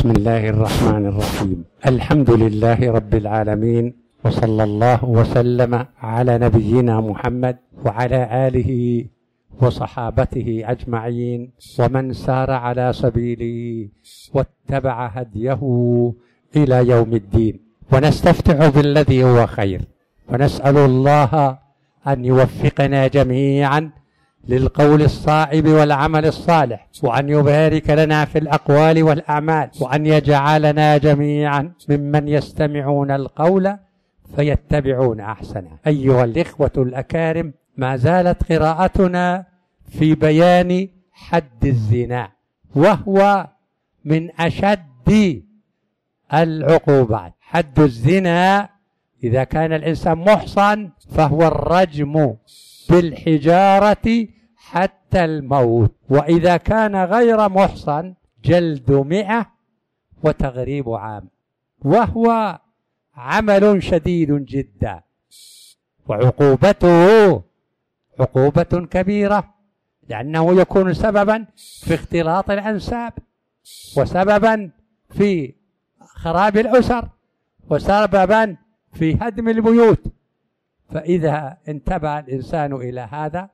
بسم الله الرحمن الرحيم. الحمد لله رب العالمين، وصلى الله وسلم على نبينا محمد وعلى آله وصحابته أجمعين ومن سار على سبيله واتبع هديه إلى يوم الدين. ونستفتح بالذي هو خير، ونسأل الله أن يوفقنا جميعا للقول الصائب والعمل الصالح، وأن يبارك لنا في الأقوال والأعمال، وأن يجعلنا جميعا ممن يستمعون القول فيتبعون أحسنه. أيها الإخوة الأكارم، ما زالت قراءتنا في بيان حد الزنا، وهو من أشد العقوبات. حد الزنا إذا كان الإنسان محصن فهو الرجم بالحجارة حتى الموت، وإذا كان غير محصن جلد 100 وتغريب عام، وهو عمل شديد جدا، وعقوبته عقوبة كبيرة، لأنه يكون سببا في اختلاط الأنساب، وسببا في خراب الأسر، وسببا في هدم البيوت. فإذا انتبه الإنسان إلى هذا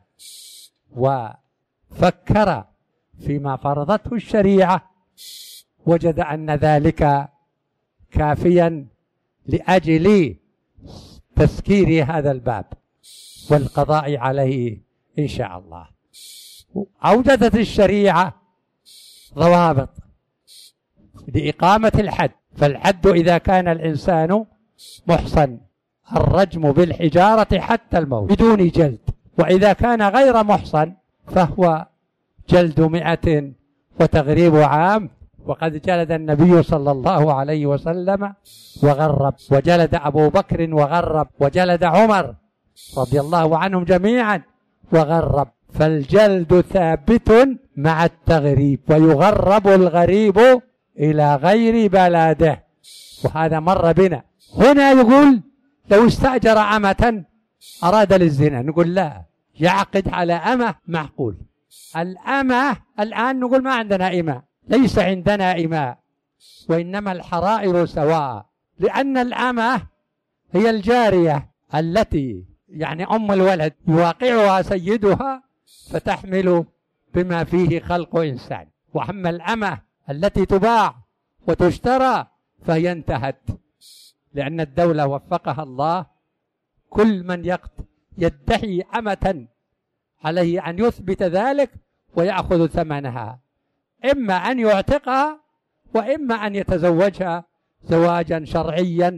وفكر فيما فرضته الشريعة وجد أن ذلك كافيا لأجل تسكير هذا الباب والقضاء عليه إن شاء الله. أوجدت الشريعة ضوابط لإقامة الحد، فالحد إذا كان الإنسان محصن الرجم بالحجارة حتى الموت بدون جلد، وإذا كان غير محصن فهو جلد 100 وتغريب عام. وقد جلد النبي صلى الله عليه وسلم وغرب، وجلد أبو بكر وغرب، وجلد عمر رضي الله عنهم جميعا وغرب. فالجلد ثابت مع التغريب، ويغرب الغريب إلى غير بلاده، وهذا مر بنا. هنا يقول لو استأجر أمة أراد للزنا، نقول لا، يعقد على أمة معقول. الأمة الآن نقول ما عندنا إماء، ليس عندنا إماء، وإنما الحرائر سواء، لأن الأمة هي الجارية التي يعني أم الولد يواقعها سيدها فتحمل بما فيه خلق إنسان. وأما الأمة التي تباع وتشترى فهي انتهت، لأن الدولة وفقها الله كل من يدعي أمة عليه أن يثبت ذلك ويأخذ ثمنها، إما أن يعتقها وإما أن يتزوجها زواجا شرعيا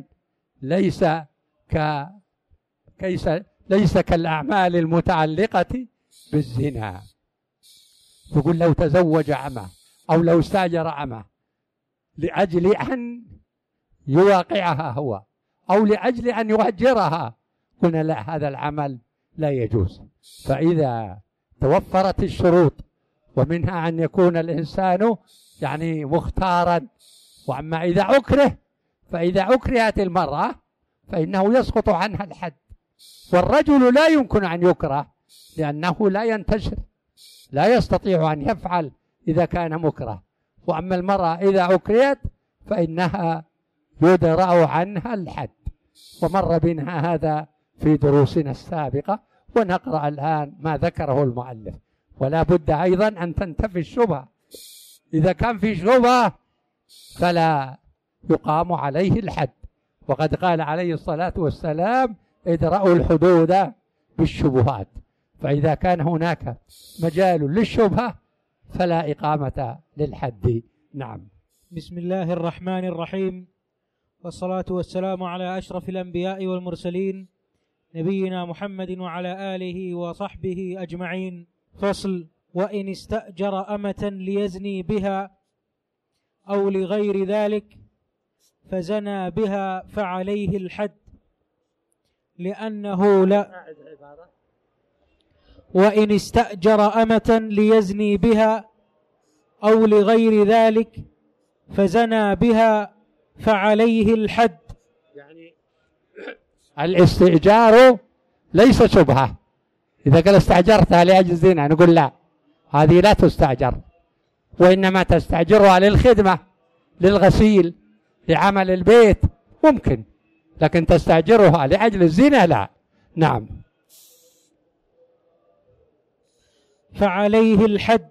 ليس كالأعمال المتعلقة بالزنا. يقول لو تزوج أمة أو لو استأجر أمة لأجل أن يواقعها هو أو لأجل أن يؤجرها، قلنا لا، هذا العمل لا يجوز. فإذا توفرت الشروط، ومنها أن يكون الإنسان يعني مختارا. وأما إذا أكره، فإذا أكرهت المرأة فإنه يسقط عنها الحد. والرجل لا يمكن أن يكره لأنه لا ينتشر، لا يستطيع أن يفعل إذا كان مكره. وأما المرأة إذا أكرهت فإنها يدرأ عنها الحد، ومر بنا هذا في دروسنا السابقة، ونقرأ الآن ما ذكره المؤلف. ولا بد أيضا أن تنتفي الشبهة، إذا كان في شبهة فلا يقام عليه الحد. وقد قال عليه الصلاة والسلام ادرأوا الحدود بالشبهات، فإذا كان هناك مجال للشبهة فلا إقامة للحد. نعم. بسم الله الرحمن الرحيم، والصلاة والسلام على أشرف الأنبياء والمرسلين نبينا محمد وعلى آله وصحبه أجمعين. فصل: وإن استأجر أمة ليزني بها أو لغير ذلك فزنى بها فعليه الحد، لأنه لا. وإن استأجر أمة ليزني بها أو لغير ذلك فزنى بها فعليه الحد. يعني الاستئجار ليس شبهة. إذا قال استأجرتها لأجل الزنا نقول لا، هذه لا تستأجر، وإنما تستأجرها للخدمة، للغسيل، لعمل البيت ممكن، لكن تستأجرها لأجل الزنا لا. نعم. فعليه الحد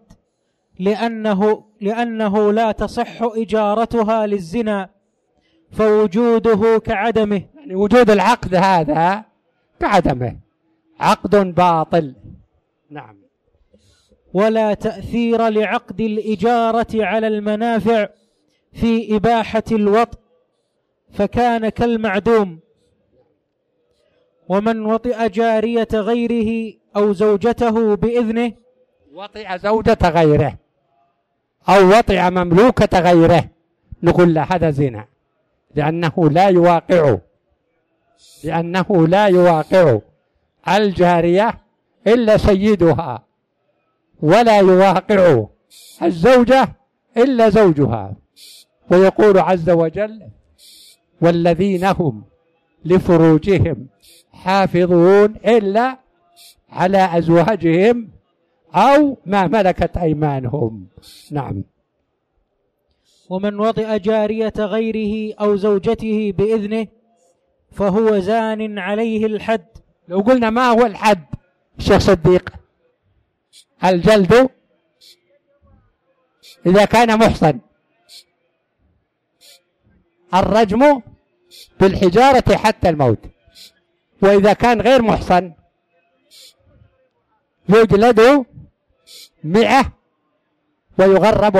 لأنه لا تصح إجارتها للزنا، فوجوده كعدمه. يعني وجود العقد هذا كعدمه، عقد باطل. نعم. ولا تأثير لعقد الإجارة على المنافع في إباحة الوطء، فكان كالمعدوم. ومن وطئ جارية غيره أو زوجته بإذنه، وطئ زوجة غيره أو وطئ مملوكة غيره، نقول له هذا زنا، لأنه لا يواقع الجارية إلا سيدها، ولا يواقع الزوجة إلا زوجها. ويقول عز وجل: والذين هم لفروجهم حافظون إلا على أزواجهم أو ما ملكت أيمانهم. نعم. ومن وطئ جارية غيره أو زوجته بإذنه فهو زان عليه الحد. لو قلنا ما هو الحد الشيخ صديق؟ الجلد إذا كان محصن، الرجم بالحجارة حتى الموت، وإذا كان غير محصن يجلد 100 ويغرب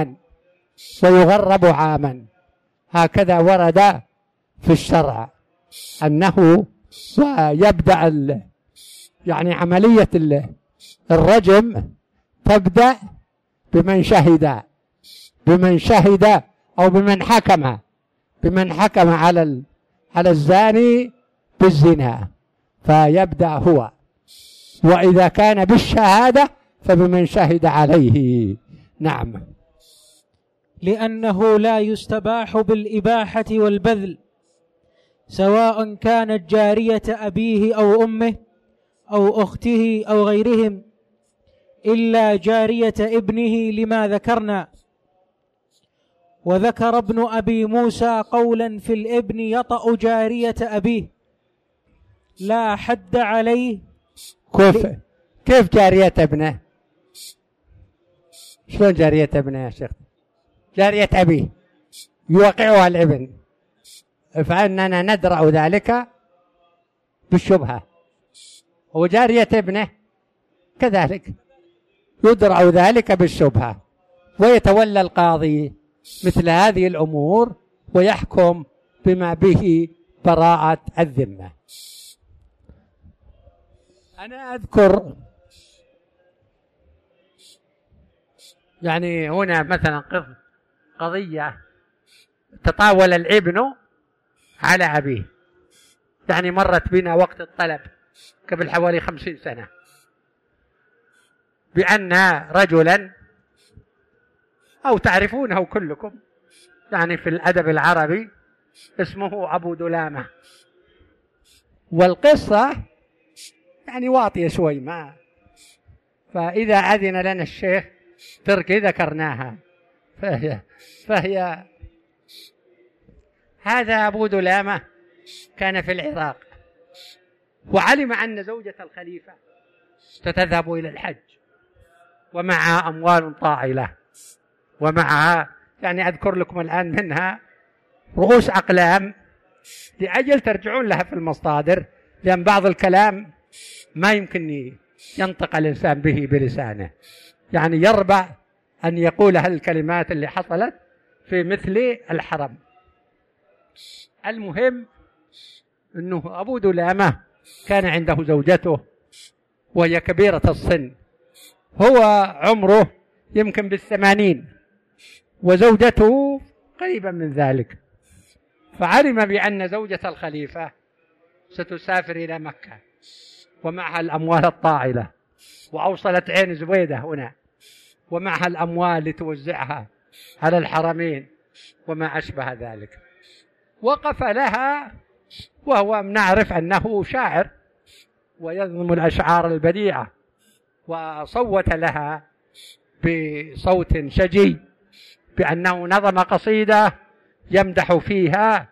عاما. هكذا ورد في الشرع أنه يبدأ يعني عملية الرجم تبدأ بمن شهد أو بمن حكم على الزاني بالزنا، فيبدأ هو، وإذا كان بالشهادة فبمن شهد عليه. نعم. لأنه لا يستباح بالإباحة والبذل، سواء كانت جارية أبيه أو أمه أو أخته أو غيرهم، إلا جارية ابنه لما ذكرنا. وذكر ابن أبي موسى قولا في الابن يطأ جارية أبيه لا حد عليه. كيف جارية ابنه؟ شلون جارية ابنه يا شيخ؟ جارية أبيه يوقعها الابن، فإننا ندرأ ذلك بالشبهة، وجارية ابنه كذلك يدرأ ذلك بالشبهة، ويتولى القاضي مثل هذه الأمور ويحكم بما به براءة الذمة. أنا أذكر يعني هنا مثلا قضية تطاول الابن على أبيه، يعني مرت بنا وقت الطلب قبل حوالي 50 سنة، بأن رجلا أو تعرفونه كلكم يعني في الأدب العربي اسمه أبو دلامة، والقصة يعني واطية شوي ما، فإذا أذن لنا الشيخ تركي ذكرناها، فهي هذا أبو دلامة كان في العراق، وعلم أن زوجة الخليفة ستذهب إلى الحج ومعها أموال طائلة، ومعها يعني أذكر لكم الآن منها رؤوس أقلام لأجل ترجعون لها في المصادر، لأن بعض الكلام ما يمكن ينطق الإنسان به بلسانه، يعني يربع أن يقول هالكلمات اللي حصلت في مثل الحرم. المهم أنه أبو دلامة كان عنده زوجته وهي كبيرة السن، هو عمره يمكن بال80 وزوجته قريبا من ذلك، فعلم بأن زوجة الخليفة ستسافر إلى مكة ومعها الأموال الطائلة، وأوصلت عين زبيدة هنا ومعها الأموال لتوزعها على الحرمين وما أشبه ذلك. وقف لها وهو نعرف أنه شاعر وينظم الأشعار البديعة، وصوت لها بصوت شجي بأنه نظم قصيدة يمدح فيها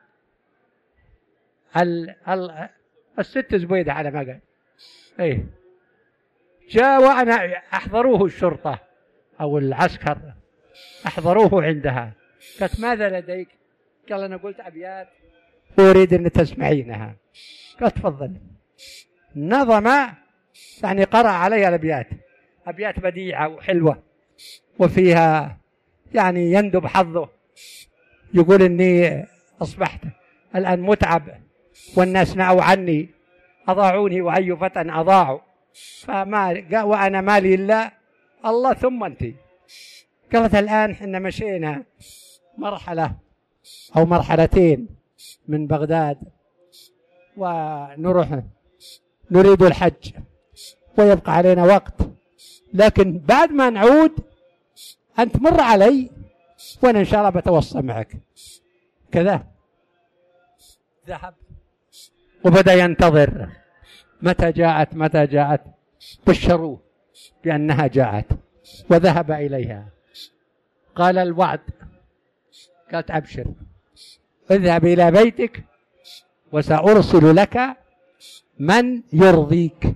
الست زبيدة على ما قال. إيه جاء وأنا أحضروه الشرطة أو العسكر أحضروه عندها. قالت ماذا لديك؟ قال أنا قلت أبيات أريد أن تسمعينها. قالت تفضل. نظم يعني قرأ علي الأبيات، أبيات بديعة وحلوة وفيها يعني يندب حظه، يقول إني أصبحت الآن متعب والناس نعوا عني، أضاعوني وأي فتى أضاعوا، وأنا مالي إلا الله ثم أنت. قالت الآن إحنا مشينا مرحلة أو مرحلتين من بغداد ونروح نريد الحج ويبقى علينا وقت، لكن بعد ما نعود أنت مر علي وأنا إن شاء الله بتوصى معك كذا. ذهب وبدأ ينتظر متى جاءت بشروه بأنها جاءت وذهب إليها. قال الوعد، قالت أبشر اذهب إلى بيتك وسأرسل لك من يرضيك،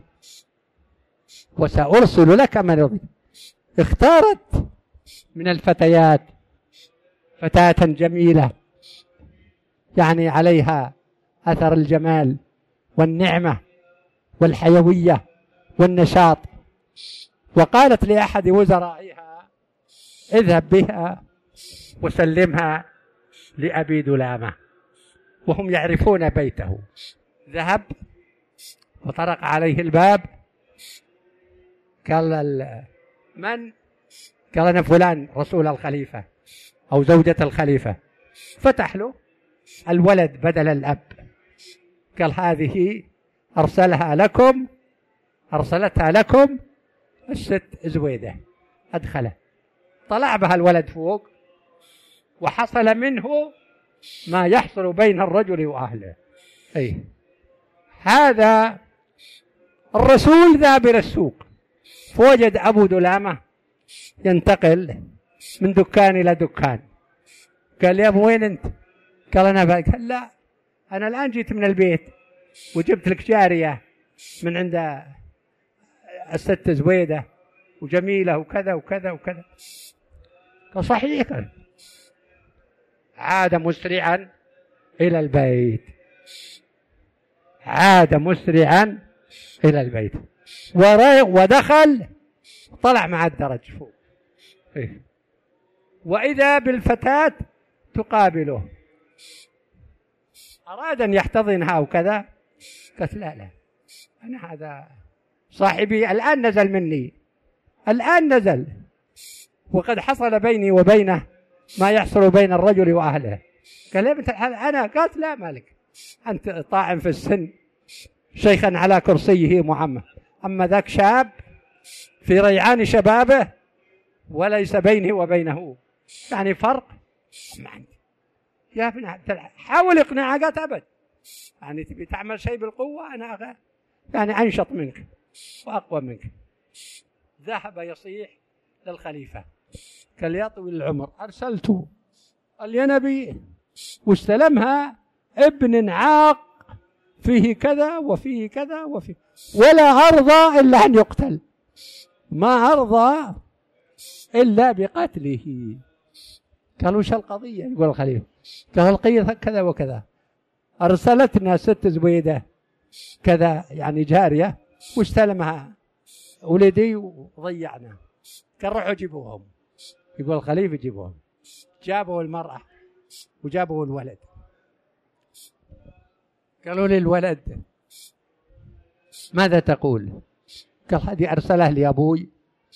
وسأرسل لك من يرضيك. اختارت من الفتيات فتاة جميلة يعني عليها أثر الجمال والنعمة والحيوية والنشاط، وقالت لأحد وزرائها اذهب بها وسلمها لأبي دلامة وهم يعرفون بيته. ذهب وطرق عليه الباب، قال من؟ قال أنا فلان رسول الخليفة أو زوجة الخليفة. فتح له الولد بدل الأب، قال هذه أرسلتها لكم الست زويدة. أدخله، طلع بها الولد فوق وحصل منه ما يحصل بين الرجل وأهله. أي هذا الرسول ذهب إلى السوق فوجد أبو دلامة ينتقل من دكان إلى دكان. قال يا أبو وين أنت؟ قال أنا قال لا أنا الآن جيت من البيت وجبت لك جارية من عند الست زويدة وجميلة وكذا وكذا وكذا. قال صحيح. عاد مسرعا إلى البيت، ودخل طلع مع الدرج فوق. وإذا بالفتاة تقابله، أراد أن يحتضنها وكذا، قالت لا أنا هذا صاحبي الآن نزل مني، وقد حصل بيني وبينه ما يحصل بين الرجل وأهله. قال يا بنت أنا؟ قالت لا مالك، أنت طاعن في السن شيخا على كرسيه معمى، أما ذاك شاب في ريعان شبابه وليس بيني وبينه يعني فرق. يا ابن حاول إقناعها، قالت أبد، يعني تبي تعمل شيء بالقوة أنا يعني أنشط منك وأقوى منك. ذهب يصيح للخليفة، قال يا طويل العمر أرسلت الينبي واستلمها ابن عاق فيه كذا وفيه كذا وفيه، ولا أرضى إلا أن يقتل، ما أرضى إلا بقتله. قالوا وش القضية؟ يقول الخليفة قال القضية كذا وكذا، أرسلتنا ست زبيدة كذا يعني جارية واستلمها ولدي وضيعنا، قال روحوا جيبوهم. يقول الخليفة جيبوهم. جابوا المرأة وجابوا الولد، قالوا للولد ماذا تقول؟ قال هذه أرسلها لي أبوي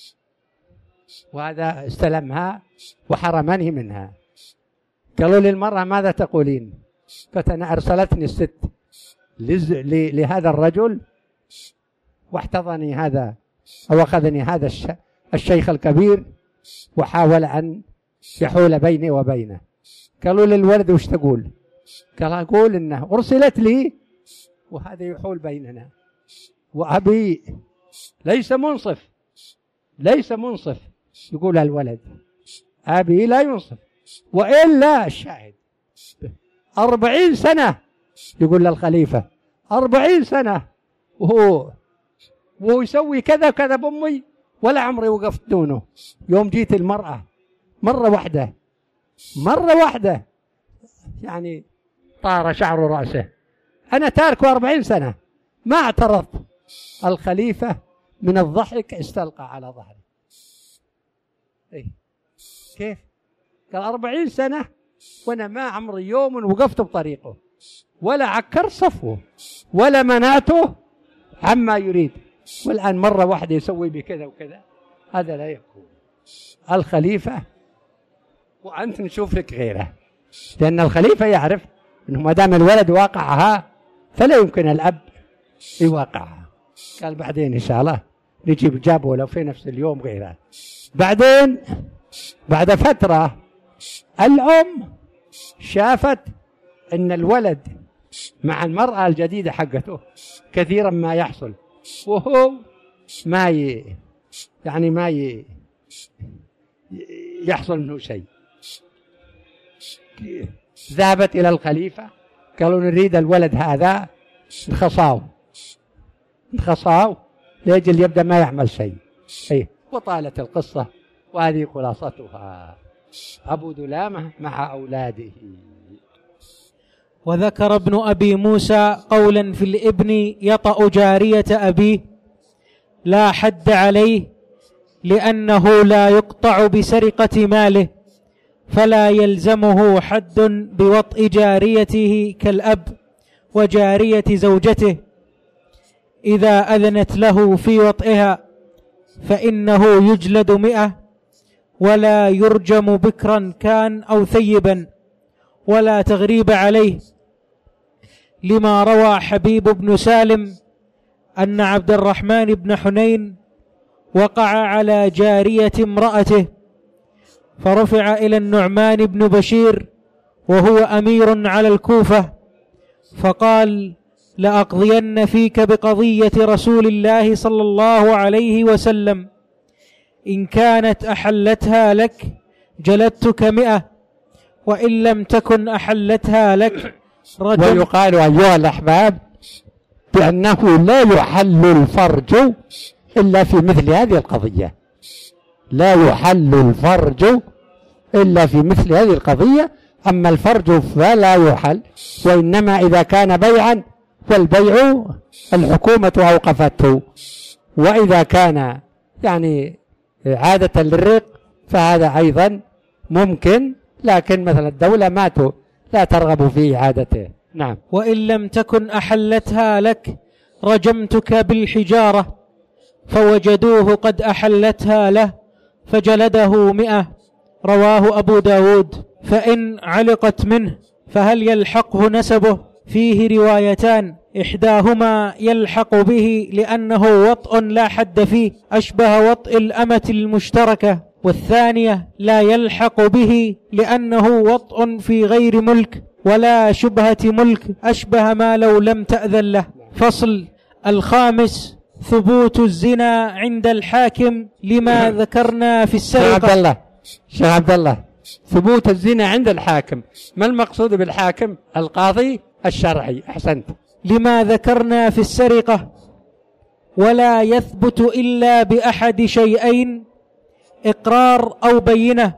وهذا استلمها وحرمني منها. قالوا للمرأة ماذا تقولين؟ قالت أنا أرسلتني الست لهذا الرجل واحتضني هذا أو أخذني هذا الشيخ الكبير وحاول أن يحول بيني وبينه. قالوا للولد وش تقول؟ قال أقول إنه أرسلت لي وهذا يحول بيننا، وأبي ليس منصف. يقول الولد أبي لا ينصف، وإلا الشاهد 40 سنة يقول للخليفة 40 سنة وهو يسوي كذا كذا بأمي ولا عمري وقفت دونه. يوم جيت المرأة مرة واحدة يعني طار شعر رأسه، أنا تاركه 40 سنة ما اعترضت. الخليفة من الضحك استلقى على ظهره. كيف؟ قال 40 سنة وأنا ما عمري يوم وقفت بطريقه ولا عكر صفوه ولا منعته عما يريد، والآن مرة واحدة يسوي بكذا وكذا، هذا لا يكون. الخليفة وأنت نشوف لك غيره، لأن الخليفة يعرف أنه ما دام الولد واقعها فلا يمكن الأب يواقعها. قال بعدين إن شاء الله نجيب جابه لو في نفس اليوم غيره. بعدين بعد فترة الأم شافت أن الولد مع المرأة الجديدة حقته كثيرا ما يحصل وهو ما يحصل منه شيء. ذهبت إلى الخليفة قالوا نريد الولد هذا نخصاه لأجل يبدأ ما يعمل شيء. وطالت القصة، وهذه خلاصتها. أبو دلامة مع أولاده. وذكر ابن أبي موسى قولا في الابن يطأ جارية أبيه لا حد عليه لأنه لا يقطع بسرقة ماله، فلا يلزمه حد بوطء جاريته كالأب وجارية زوجته إذا أذنت له في وطئها، فإنه يجلد 100 ولا يرجم بكرا كان أو ثيبا ولا تغريب عليه، لما روى حبيب بن سالم أن عبد الرحمن بن حنين وقع على جارية امرأته فرفع إلى النعمان بن بشير وهو أمير على الكوفة فقال لأقضين فيك بقضية رسول الله صلى الله عليه وسلم، إن كانت أحلتها لك جلدتك 100 وإن لم تكن أحلتها لك رجل. ويقال أيها الأحباب بأنه لا يحل الفرج إلا في مثل هذه القضية، لا يحل الفرج إلا في مثل هذه القضية. أما الفرج فلا يحل، وإنما إذا كان بيعا فالبيع الحكومة أوقفته، وإذا كان يعني عادة للرق فهذا أيضا ممكن، لكن مثلا الدولة لا ترغب في إعادته. نعم. وإن لم تكن أحلتها لك رجمتك بالحجارة، فوجدوه قد أحلتها له فجلده 100، رواه أبو داود. فإن علقت منه فهل يلحقه نسبه؟ فيه روايتان، إحداهما يلحق به لأنه وطء لا حد فيه أشبه وطء الأمة المشتركة، والثانية لا يلحق به لأنه وطء في غير ملك ولا شبهة ملك أشبه ما لو لم تأذن له. فصل الخامس ثبوت الزنا عند الحاكم لما ذكرنا في السرقة. شيخ عبد الله، ثبوت الزنا عند الحاكم، ما المقصود بالحاكم؟ القاضي الشرعي. أحسنت. لما ذكرنا في السرقة، ولا يثبت إلا بأحد شيئين، إقرار أو بينة،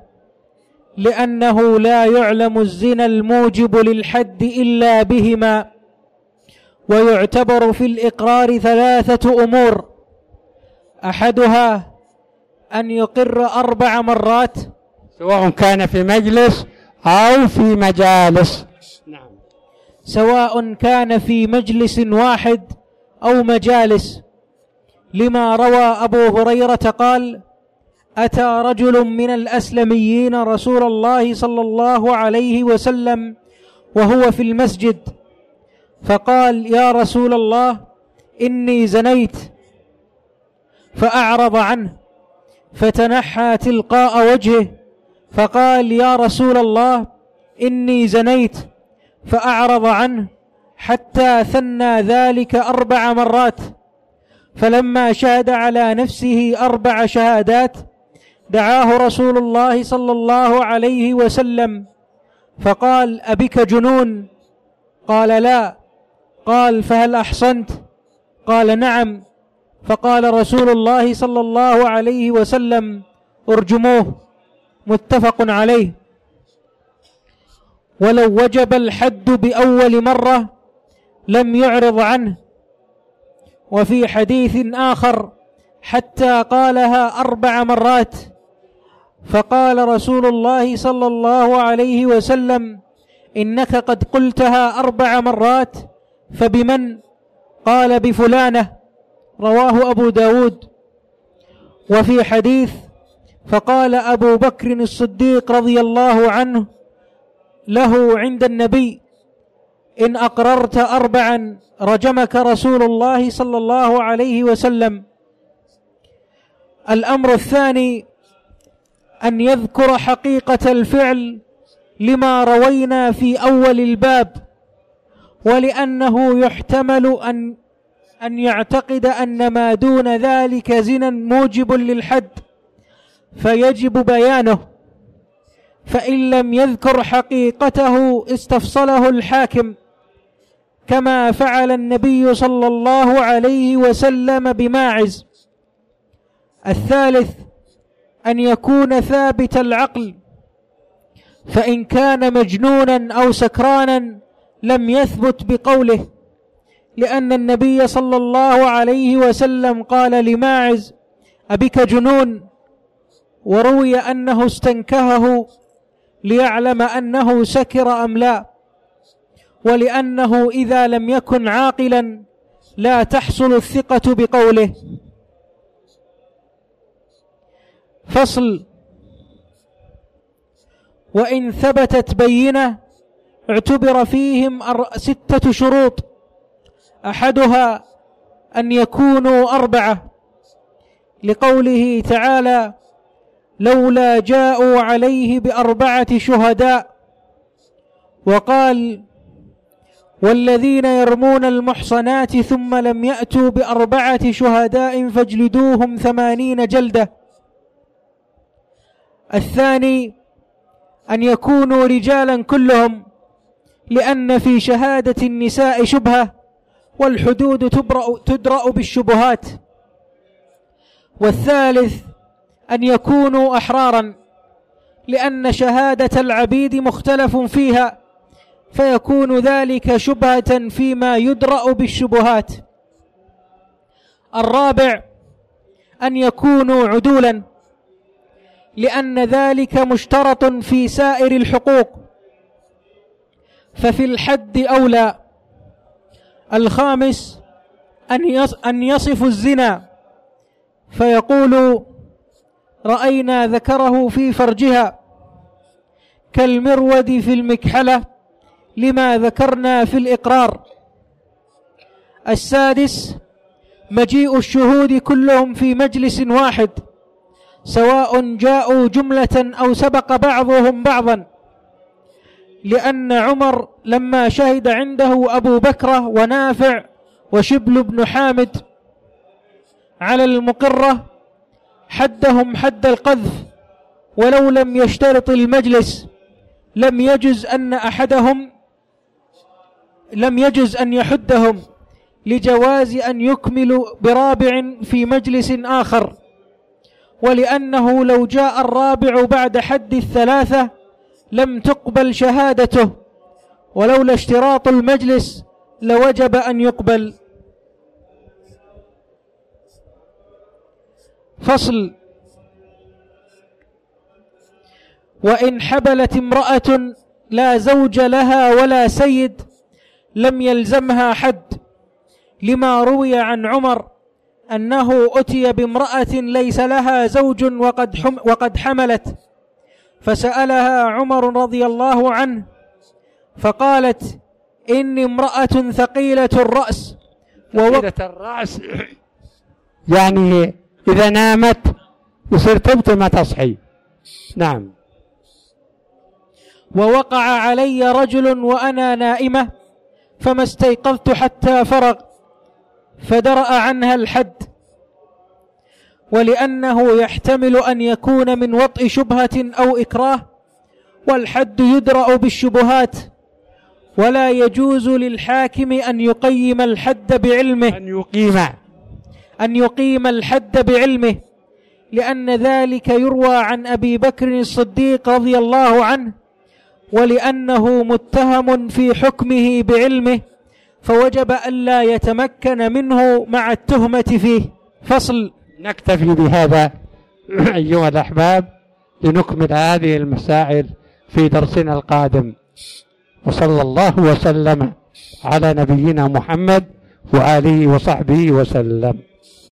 لأنه لا يعلم الزنا الموجب للحد إلا بهما. ويعتبر في الإقرار 3 أمور، أحدها أن يقر 4 مرات سواء كان في مجلس أو في مجالس. نعم. سواء كان في مجلس واحد أو مجالس، لما روى أبو هريرة قال أتى رجل من الأسلميين رسول الله صلى الله عليه وسلم وهو في المسجد، فقال يا رسول الله إني زنيت، فأعرض عنه فتنحى تلقاء وجهه فقال يا رسول الله إني زنيت، فأعرض عنه حتى ثنى ذلك 4 مرات، فلما شهد على نفسه 4 شهادات دعاه رسول الله صلى الله عليه وسلم فقال: أبك جنون؟ قال: لا. قال: فهل أحصنت؟ قال: نعم. فقال رسول الله صلى الله عليه وسلم: ارجموه. متفق عليه. ولو وجب الحد بأول مرة لم يعرض عنه. وفي حديث آخر: حتى قالها 4 مرات، فقال رسول الله صلى الله عليه وسلم: إنك قد قلتها 4 مرات، فبمن؟ قال: بفلانة. رواه أبو داود. وفي حديث: فقال أبو بكر الصديق رضي الله عنه له عند النبي: إن أقررت 4 رجمك رسول الله صلى الله عليه وسلم. الأمر الثاني أن يذكر حقيقة الفعل لما روينا في أول الباب، ولأنه يحتمل أن يعتقد أن ما دون ذلك زنا موجب للحد، فيجب بيانه. فإن لم يذكر حقيقته استفصله الحاكم، كما فعل النبي صلى الله عليه وسلم بماعز. الثالث أن يكون ثابت العقل، فإن كان مجنونا أو سكرانا لم يثبت بقوله، لأن النبي صلى الله عليه وسلم قال لماعز: أبك جنون؟ وروي أنه استنكهه ليعلم أنه سكر أم لا، ولأنه إذا لم يكن عاقلا لا تحصل الثقة بقوله. فصل: وإن ثبتت بينة اعتبر فيهم 6 شروط، أحدها أن يكونوا 4، لقوله تعالى: لولا جاءوا عليه ب4 شهداء. وقال: والذين يرمون المحصنات ثم لم يأتوا ب4 شهداء فاجلدوهم 80 جلدة. الثاني أن يكونوا رجالا كلهم، لأن في شهادة النساء شبهة، والحدود تدرأ بالشبهات. والثالث أن يكونوا أحرارا، لأن شهادة العبيد مختلف فيها، فيكون ذلك شبهة فيما يدرأ بالشبهات. الرابع أن يكونوا عدولا، لأن ذلك مشترط في سائر الحقوق، ففي الحد أولى. الخامس أن يصف الزنا، فيقول: رأينا ذكره في فرجها كالمرود في المكحلة، لما ذكرنا في الإقرار. السادس مجيء الشهود كلهم في مجلس واحد، سواء جاءوا جملة أو سبق بعضهم بعضا، لأن عمر لما شهد عنده أبو بكر ونافع وشبل بن حامد على المقرة حدهم حد القذف، ولو لم يشترط المجلس لم يجز أن يحدهم، لجواز أن يكملوا برابع في مجلس آخر، ولأنه لو جاء الرابع بعد حد 3 لم تقبل شهادته، ولولا اشتراط المجلس لوجب أن يقبل. فصل: وإن حبلت امرأة لا زوج لها ولا سيد لم يلزمها حد، لما روي عن عمر أنه أتي بامرأة ليس لها زوج وقد حملت، فسألها عمر رضي الله عنه فقالت: إني امرأة ثقيلة الرأس. ثقيلة الرأس يعني إذا نامت يصير تبطل ما تصحي. نعم. ووقع علي رجل وأنا نائمة فما استيقظت حتى فرغ، فدرأ عنها الحد. ولأنه يحتمل أن يكون من وطء شبهة أو إكراه، والحد يدرأ بالشبهات، ولا يجوز للحاكم أن يقيم الحد بعلمه، أن يقيم الحد بعلمه، لأن ذلك يروى عن أبي بكر الصديق رضي الله عنه، ولأنه متهم في حكمه بعلمه، فوجب ألا يتمكن منه مع التهمة فيه. فصل. نكتفي بهذا أيها الأحباب لنكمل هذه المسائل في درسنا القادم، وصلى الله وسلم على نبينا محمد وآله وصحبه وسلم.